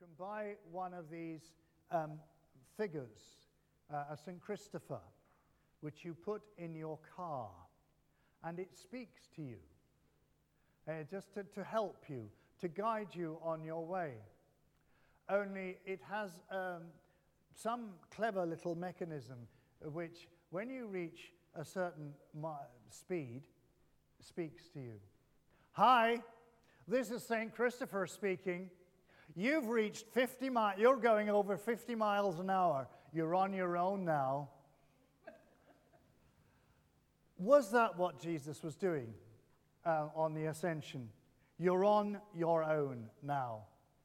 can buy one of these figures, a St. Christopher, which you put in your car, and it speaks to you, just to help you, to guide you on your way. Only it has some clever little mechanism which, when you reach a certain speed, speaks to you. Hi, this is St. Christopher speaking. You've reached 50 miles. You're going over 50 miles an hour. You're on your own now. Was that what Jesus was doing on the ascension? You're on your own now.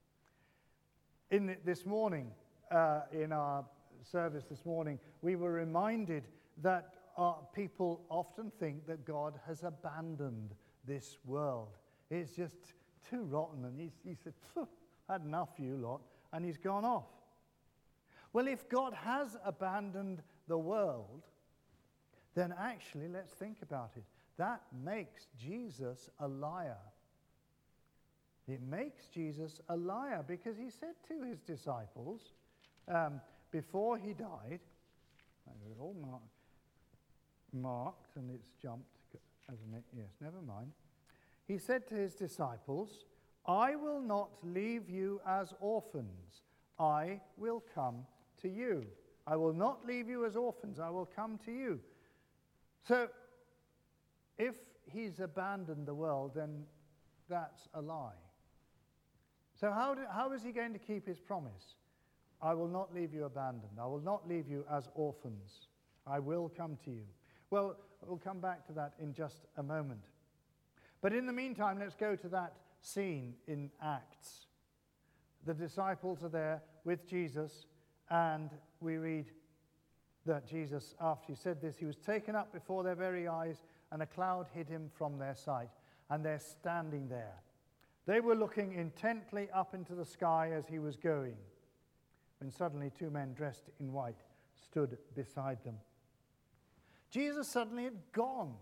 This morning, in our service this morning, we were reminded that people often think that God has abandoned this world. It's just too rotten, and he said, had enough, you lot, and he's gone off. Well, if God has abandoned the world, then actually, let's think about it. That makes Jesus a liar. It makes Jesus a liar, because he said to his disciples, before he died, all marked, and it's jumped, hasn't it? Yes, never mind. He said to his disciples, I will not leave you as orphans. I will come to you. I will not leave you as orphans. I will come to you. So, if he's abandoned the world, then that's a lie. So how is he going to keep his promise? I will not leave you abandoned. I will not leave you as orphans. I will come to you. Well, we'll come back to that in just a moment. But in the meantime, let's go to that scene in Acts. The disciples are there with Jesus, and we read that Jesus, after he said this, he was taken up before their very eyes, and a cloud hid him from their sight. And they're standing there. They were looking intently up into the sky as he was going, when suddenly two men dressed in white stood beside them. Jesus suddenly had gone.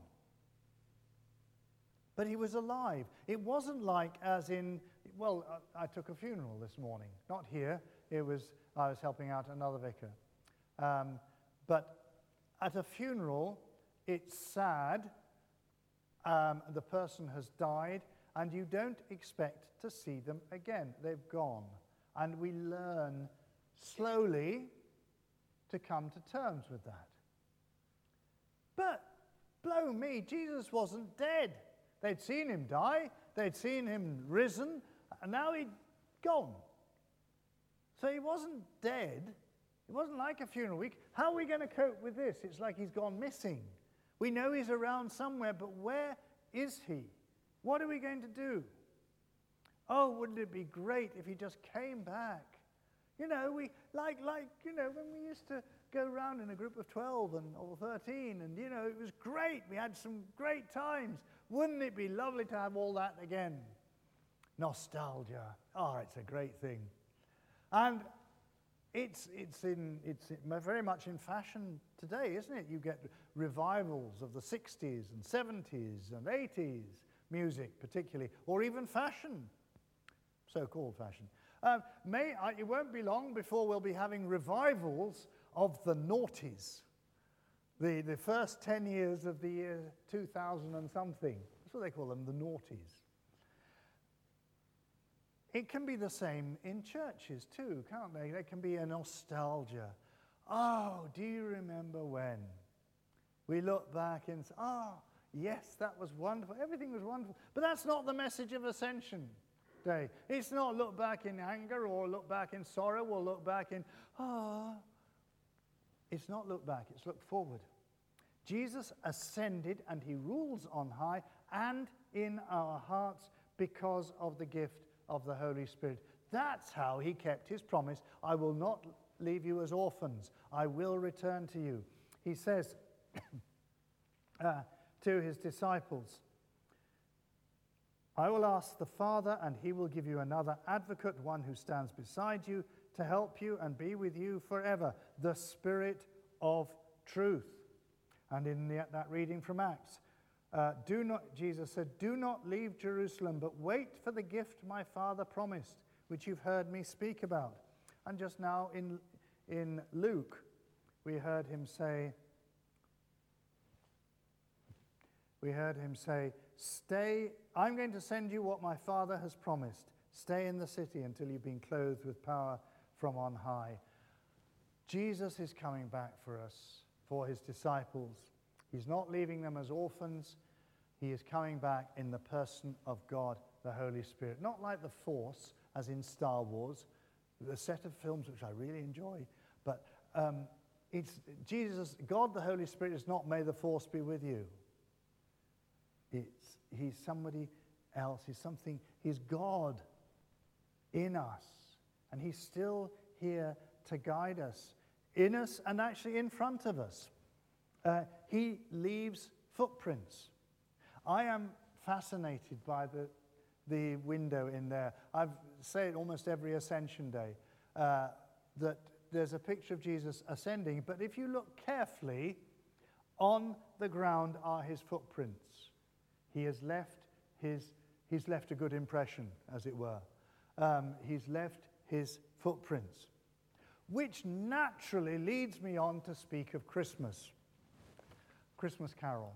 But he was alive. It wasn't like as in, well, I took a funeral this morning. Not here. I was helping out another vicar. But at a funeral, it's sad. The person has died, and you don't expect to see them again. They've gone. And we learn slowly to come to terms with that. But, blow me, Jesus wasn't dead. They'd seen him die, they'd seen him risen, and now he'd gone. So he wasn't dead. It wasn't like a funeral week. How are we going to cope with this? It's like he's gone missing. We know he's around somewhere, but where is he? What are we going to do? Oh, wouldn't it be great if he just came back? You know, when we used to go around in a group of 12 or 13, and, you know, it was great. We had some great times. Wouldn't it be lovely to have all that again? Nostalgia. Oh, it's a great thing. And it's very much in fashion today, isn't it? You get revivals of the 60s and 70s and 80s music particularly, or even fashion, so-called fashion. It won't be long before we'll be having revivals of the noughties. The first 10 years of the year 2000 and something. That's what they call them, the noughties. It can be the same in churches too, can't they? There can be a nostalgia. Oh, do you remember when? We look back and say, yes, that was wonderful. Everything was wonderful. But that's not the message of Ascension Day. It's not look back in anger or look back in sorrow or look back in, It's not look back, it's look forward. Jesus ascended and he rules on high and in our hearts because of the gift of the Holy Spirit. That's how he kept his promise. I will not leave you as orphans. I will return to you. He says to his disciples, I will ask the Father, and he will give you another advocate, one who stands beside you to help you and be with you forever, the Spirit of truth. And in that reading from Acts, Jesus said, do not leave Jerusalem, but wait for the gift my Father promised, which you've heard me speak about. And just now in Luke, we heard him say, stay, I'm going to send you what my Father has promised. Stay in the city until you've been clothed with power from on high. Jesus is coming back for us, for his disciples. He's not leaving them as orphans. He is coming back in the person of God, the Holy Spirit. Not like the Force, as in Star Wars, the set of films which I really enjoy, but it's Jesus, God the Holy Spirit is not may the Force be with you. He's somebody else. He's God in us. And he's still here to guide us, in us and actually in front of us. He leaves footprints. I am fascinated by the window in there. I say it almost every Ascension Day, that there's a picture of Jesus ascending, but if you look carefully, on the ground are his footprints. He's left a good impression, as it were. He's left his footprints, which naturally leads me on to speak of Christmas Carol.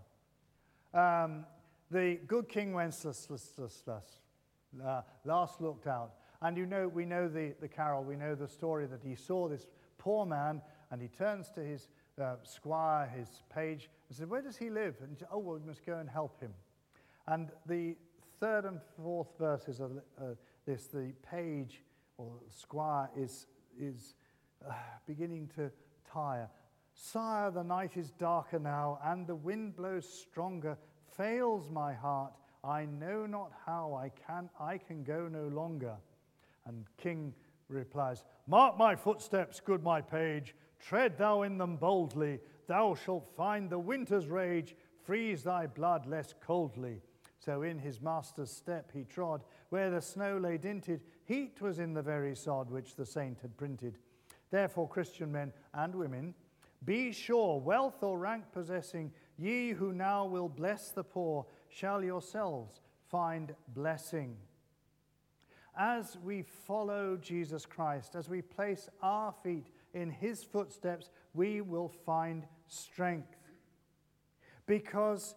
The good King Wenceslas last looked out, and we know the carol, we know the story that he saw this poor man, and he turns to his squire, his page, and said, "Where does he live?" And he said, "Oh, well, we must go and help him." And the third and fourth verses of this, the page or squire is beginning to tire. "Sire, the night is darker now, and the wind blows stronger. Fails my heart. I know not how I can go no longer." And King replies, "Mark my footsteps, good my page. Tread thou in them boldly. Thou shalt find the winter's rage. Freeze thy blood less coldly." So in his master's step he trod, where the snow lay dinted. Heat was in the very sod which the saint had printed. Therefore, Christian men and women, be sure, wealth or rank possessing, ye who now will bless the poor, shall yourselves find blessing. As we follow Jesus Christ, as we place our feet in his footsteps, we will find strength. Because,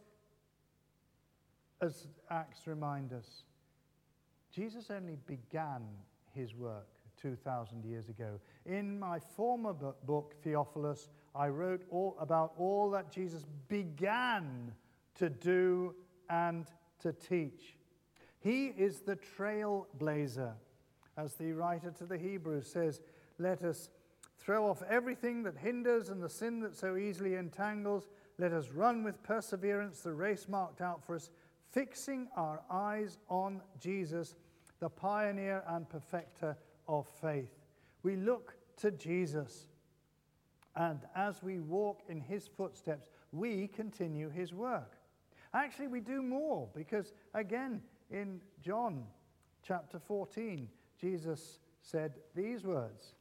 as Acts remind us, Jesus only began his work 2,000 years ago. In my former book, Theophilus, I wrote about all that Jesus began to do and to teach. He is the trailblazer. As the writer to the Hebrews says, "Let us throw off everything that hinders and the sin that so easily entangles. Let us run with perseverance the race marked out for us, fixing our eyes on Jesus, the pioneer and perfecter of faith." We look to Jesus, and as we walk in his footsteps, we continue his work. Actually, we do more, because again, in John chapter 14, Jesus said these words.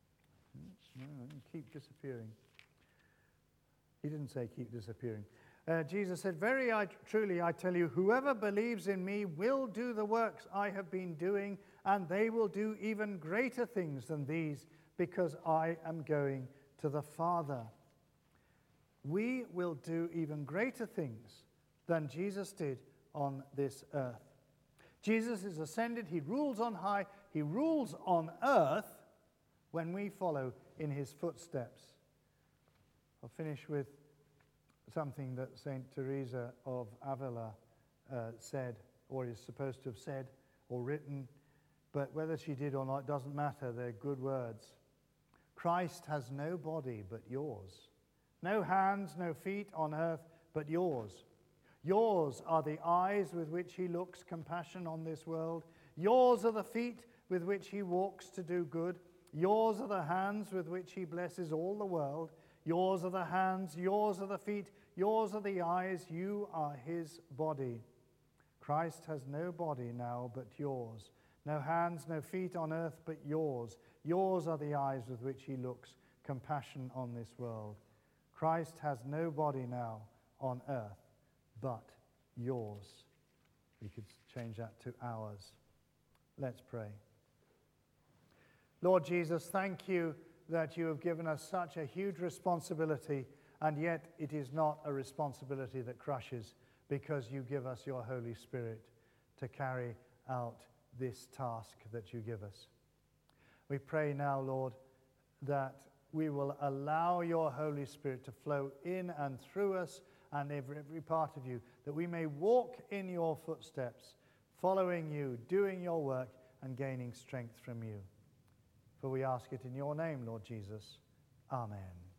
Keep disappearing. He didn't say keep disappearing. Jesus said, "Very truly I tell you, whoever believes in me will do the works I have been doing, and they will do even greater things than these, because I am going to the Father." We will do even greater things than Jesus did on this earth. Jesus is ascended. He rules on high. He rules on earth when we follow in his footsteps. I'll finish with something that St. Teresa of Avila said, or is supposed to have said or written, but whether she did or not doesn't matter. They're good words. "Christ has no body but yours, no hands, no feet on earth but yours. Yours are the eyes with which he looks compassion on this world. Yours are the feet with which he walks to do good. Yours are the hands with which he blesses all the world. Yours are the hands, yours are the feet, yours are the eyes, you are his body. Christ has no body now but yours, no hands, no feet on earth but yours. Yours are the eyes with which he looks compassion on this world. Christ has no body now on earth but yours." We could change that to ours. Let's pray. Lord Jesus, thank you that you have given us such a huge responsibility, and yet it is not a responsibility that crushes, because you give us your Holy Spirit to carry out this task that you give us. We pray now, Lord, that we will allow your Holy Spirit to flow in and through us and every part of you, that we may walk in your footsteps, following you, doing your work, and gaining strength from you. For we ask it in your name, Lord Jesus. Amen.